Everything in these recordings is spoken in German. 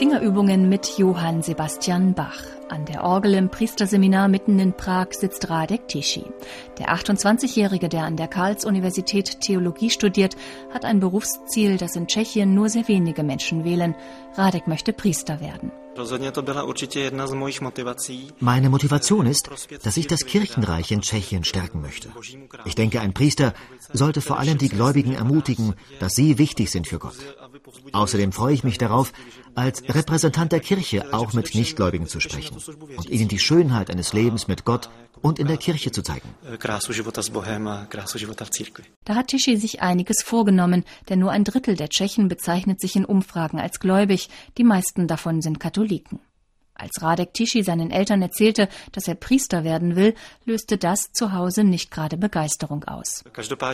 Fingerübungen mit Johann Sebastian Bach. An der Orgel im Priesterseminar mitten in Prag sitzt Radek Tisci. Der 28-Jährige, der an der Karls-Universität Theologie studiert, hat ein Berufsziel, das in Tschechien nur sehr wenige Menschen wählen. Radek möchte Priester werden. Meine Motivation ist, dass ich das Kirchenreich in Tschechien stärken möchte. Ich denke, ein Priester sollte vor allem die Gläubigen ermutigen, dass sie wichtig sind für Gott. Außerdem freue ich mich darauf, als Repräsentant der Kirche auch mit Nichtgläubigen zu sprechen und ihnen die Schönheit eines Lebens mit Gott und in der Kirche zu zeigen. Da hat Tisci sich einiges vorgenommen, denn nur 1/3 der Tschechen bezeichnet sich in Umfragen als gläubig, die meisten davon sind Katholiken. Als Radek Tisci seinen Eltern erzählte, dass er Priester werden will, löste das zu Hause nicht gerade Begeisterung aus.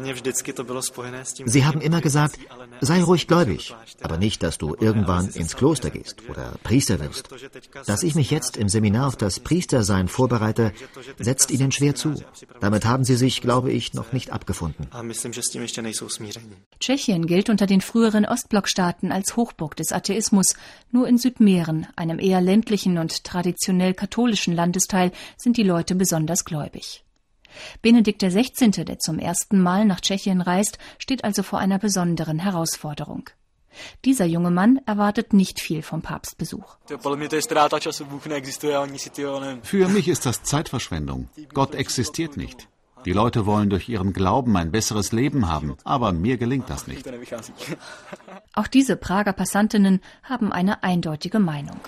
Sie haben immer gesagt, sei ruhig gläubig, aber nicht, dass du irgendwann ins Kloster gehst oder Priester wirst. Dass ich mich jetzt im Seminar auf das Priestersein vorbereite, setzt ihnen schwer zu. Damit haben sie sich, glaube ich, noch nicht abgefunden. Tschechien gilt unter den früheren Ostblockstaaten als Hochburg des Atheismus. Nur in Südmähren, einem eher ländlichen und traditionell katholischen Landesteil, sind die Leute besonders gläubig. Benedikt XVI., der zum ersten Mal nach Tschechien reist, steht also vor einer besonderen Herausforderung. Dieser junge Mann erwartet nicht viel vom Papstbesuch. Für mich ist das Zeitverschwendung. Gott existiert nicht. Die Leute wollen durch ihren Glauben ein besseres Leben haben, aber mir gelingt das nicht. Auch diese Prager Passantinnen haben eine eindeutige Meinung.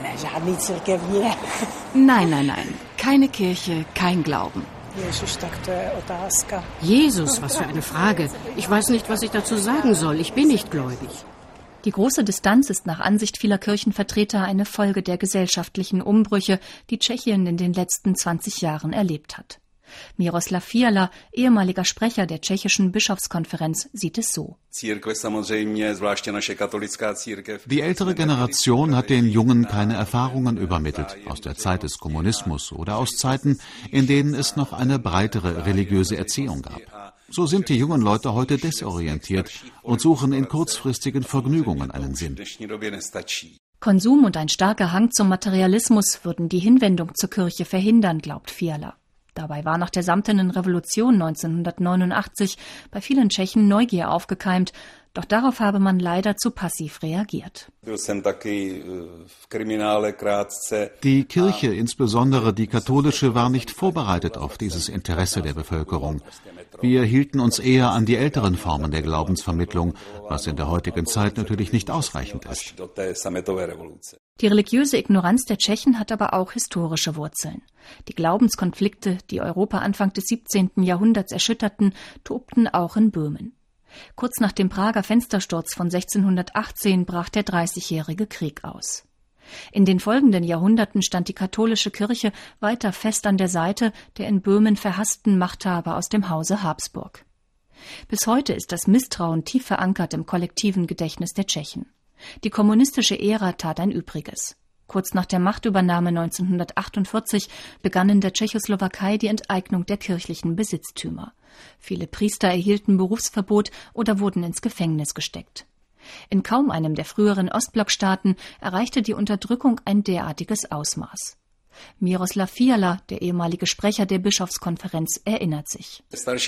Nein, keine Kirche, kein Glauben. Jesus, was für eine Frage. Ich weiß nicht, was ich dazu sagen soll. Ich bin nicht gläubig. Die große Distanz ist nach Ansicht vieler Kirchenvertreter eine Folge der gesellschaftlichen Umbrüche, die Tschechien in den letzten 20 Jahren erlebt hat. Miroslav Fiala, ehemaliger Sprecher der tschechischen Bischofskonferenz, sieht es so. Die ältere Generation hat den Jungen keine Erfahrungen übermittelt, aus der Zeit des Kommunismus oder aus Zeiten, in denen es noch eine breitere religiöse Erziehung gab. So sind die jungen Leute heute desorientiert und suchen in kurzfristigen Vergnügungen einen Sinn. Konsum und ein starker Hang zum Materialismus würden die Hinwendung zur Kirche verhindern, glaubt Fiala. Dabei war nach der Samtenen Revolution 1989 bei vielen Tschechen Neugier aufgekeimt, doch darauf habe man leider zu passiv reagiert. Die Kirche, insbesondere die katholische, war nicht vorbereitet auf dieses Interesse der Bevölkerung. Wir hielten uns eher an die älteren Formen der Glaubensvermittlung, was in der heutigen Zeit natürlich nicht ausreichend ist. Die religiöse Ignoranz der Tschechen hat aber auch historische Wurzeln. Die Glaubenskonflikte, die Europa Anfang des 17. Jahrhunderts erschütterten, tobten auch in Böhmen. Kurz nach dem Prager Fenstersturz von 1618 brach der Dreißigjährige Krieg aus. In den folgenden Jahrhunderten stand die katholische Kirche weiter fest an der Seite der in Böhmen verhassten Machthaber aus dem Hause Habsburg. Bis heute ist das Misstrauen tief verankert im kollektiven Gedächtnis der Tschechen. Die kommunistische Ära tat ein Übriges. Kurz nach der Machtübernahme 1948 begann in der Tschechoslowakei die Enteignung der kirchlichen Besitztümer. Viele Priester erhielten Berufsverbot oder wurden ins Gefängnis gesteckt. In kaum einem der früheren Ostblockstaaten erreichte die Unterdrückung ein derartiges Ausmaß. Miroslav Fiala, der ehemalige Sprecher der Bischofskonferenz, erinnert sich.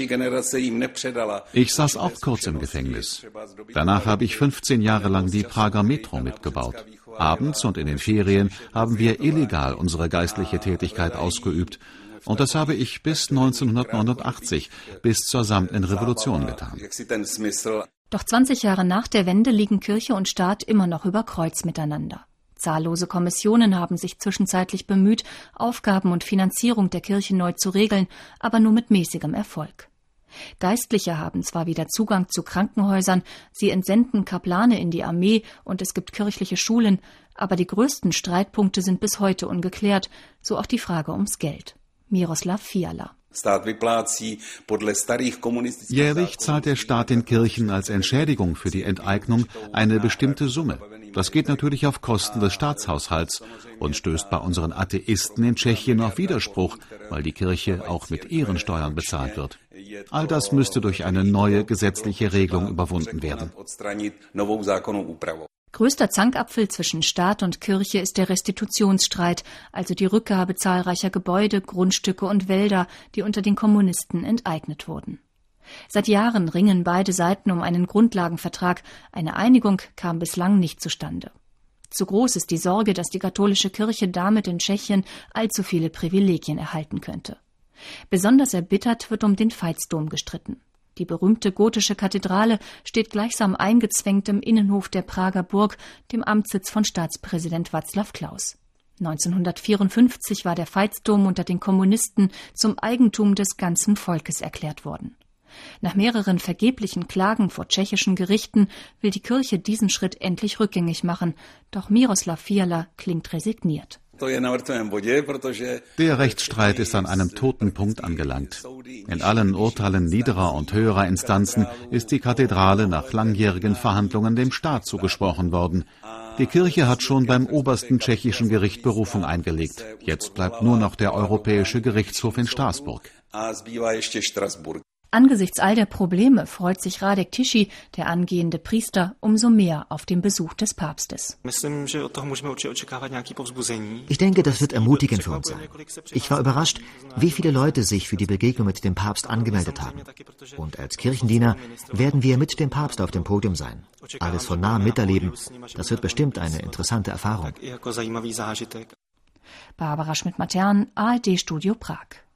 Ich saß auch kurz im Gefängnis. Danach habe ich 15 Jahre lang die Prager Metro mitgebaut. Abends und in den Ferien haben wir illegal unsere geistliche Tätigkeit ausgeübt. Und das habe ich bis 1989, bis zur Samtenen Revolution getan. Doch 20 Jahre nach der Wende liegen Kirche und Staat immer noch über Kreuz miteinander. Zahllose Kommissionen haben sich zwischenzeitlich bemüht, Aufgaben und Finanzierung der Kirche neu zu regeln, aber nur mit mäßigem Erfolg. Geistliche haben zwar wieder Zugang zu Krankenhäusern, sie entsenden Kaplane in die Armee und es gibt kirchliche Schulen, aber die größten Streitpunkte sind bis heute ungeklärt, so auch die Frage ums Geld. Miroslav Fiala. Jährlich zahlt der Staat den Kirchen als Entschädigung für die Enteignung eine bestimmte Summe. Das geht natürlich auf Kosten des Staatshaushalts und stößt bei unseren Atheisten in Tschechien auf Widerspruch, weil die Kirche auch mit ihren Steuern bezahlt wird. All das müsste durch eine neue gesetzliche Regelung überwunden werden. Größter Zankapfel zwischen Staat und Kirche ist der Restitutionsstreit, also die Rückgabe zahlreicher Gebäude, Grundstücke und Wälder, die unter den Kommunisten enteignet wurden. Seit Jahren ringen beide Seiten um einen Grundlagenvertrag. Eine Einigung kam bislang nicht zustande. Zu groß ist die Sorge, dass die katholische Kirche damit in Tschechien allzu viele Privilegien erhalten könnte. Besonders erbittert wird um den Veitsdom gestritten. Die berühmte gotische Kathedrale steht gleichsam eingezwängt im Innenhof der Prager Burg, dem Amtssitz von Staatspräsident Václav Klaus. 1954 war der Veitsdom unter den Kommunisten zum Eigentum des ganzen Volkes erklärt worden. Nach mehreren vergeblichen Klagen vor tschechischen Gerichten will die Kirche diesen Schritt endlich rückgängig machen, doch Miroslav Fiala klingt resigniert. Der Rechtsstreit ist an einem toten Punkt angelangt. In allen Urteilen niederer und höherer Instanzen ist die Kathedrale nach langjährigen Verhandlungen dem Staat zugesprochen worden. Die Kirche hat schon beim obersten tschechischen Gericht Berufung eingelegt. Jetzt bleibt nur noch der Europäische Gerichtshof in Straßburg. Angesichts all der Probleme freut sich Radek Tischi, der angehende Priester, umso mehr auf den Besuch des Papstes. Ich denke, das wird ermutigend für uns sein. Ich war überrascht, wie viele Leute sich für die Begegnung mit dem Papst angemeldet haben. Und als Kirchendiener werden wir mit dem Papst auf dem Podium sein. Alles von nah miterleben. Das wird bestimmt eine interessante Erfahrung. Barbara Schmidt-Matern, ARD Studio Prag.